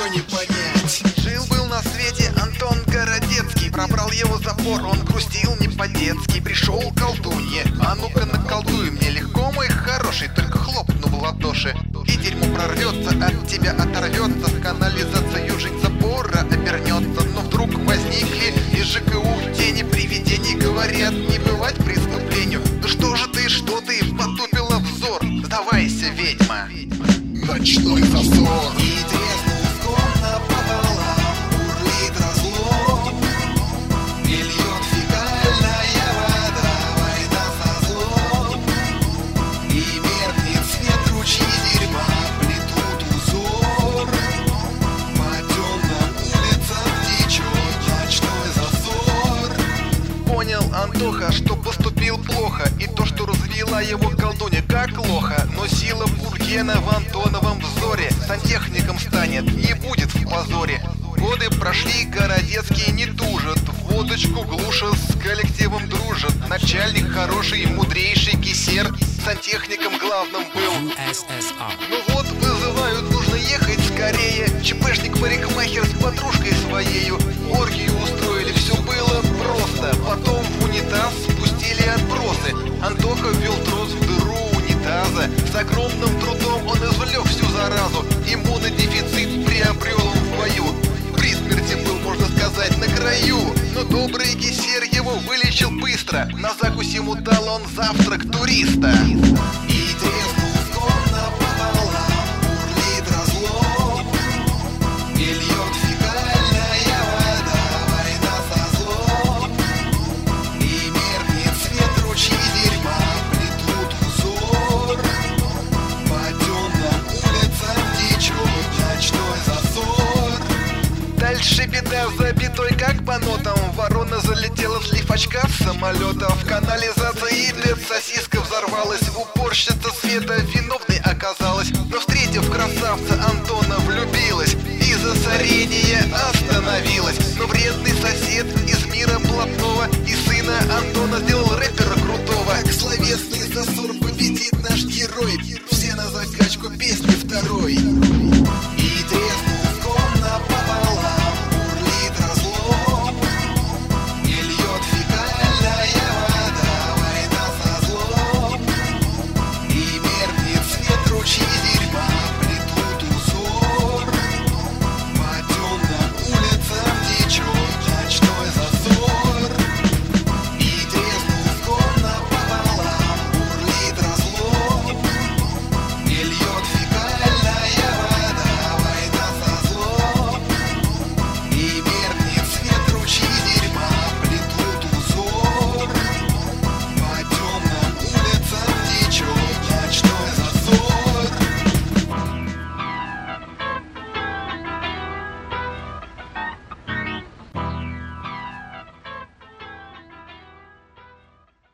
все не понять. Жил-был на свете Антон Городецкий, пробрал его запор, он грустил не по-детски. Пришел к колдунье, а ну-ка наколдуй мне легко, мой хороший, только хлопну в ладоши. И дерьмо прорвется, от тебя оторвется, в канализацию жить запора обернется. Но вдруг возникли из ЖКУ тени привидений, говорят, не бывать преступлению. Ну что ты потупила взор? Сдавайся, ведьма. Ночной засор. И треснув комната пополам, бурлит разлом, и льет фекальная вода, война со злом. И меркнет свет, ручьи дерьма плетут узор, по темным улицам течет ночной засор. Понял Антоха, что поступил плохо, и то, что развела его колдунья, как лоха. Но сила Бургена в Антоновом взоре сантехником станет, не будет в позоре. Годы прошли, Городецкий не тужит, водочку глушит, с коллективом дружит. Начальник хороший, мудрейший кисер, сантехником главным был. Ну вот, вызывают, нужно ехать скорее. ЧПшник-парикмахер с подружкой своею оргию устроили, все было просто. Потом в унитаз спустили отбросы. Антоха ввел трос в дыру унитаза. С огромным трудом он извлек всю заразу. Иммунодефицит приобрел он в бою. При смерти был, можно сказать, на краю. Но добрый кисер его вылечил быстро. На закусь ему дал он завтрак туриста. И треснув комната пополам, бурлит разлом, и льет фекальная вода, война со злом. И меркнет свет, ручьи дерьма плетут узор, по темным улицам течет ночной засор. Дальше беда, забитой как по нотам. Ворона залетела, слив очка с самолета. В канализации Идлет сосиска взорвалась. Уборщица Света виновной оказалась. Но встретив красавца, Антона влюбилась. И засорение остановилось. Но вредный сосед из мира блатного и сына Антона сделал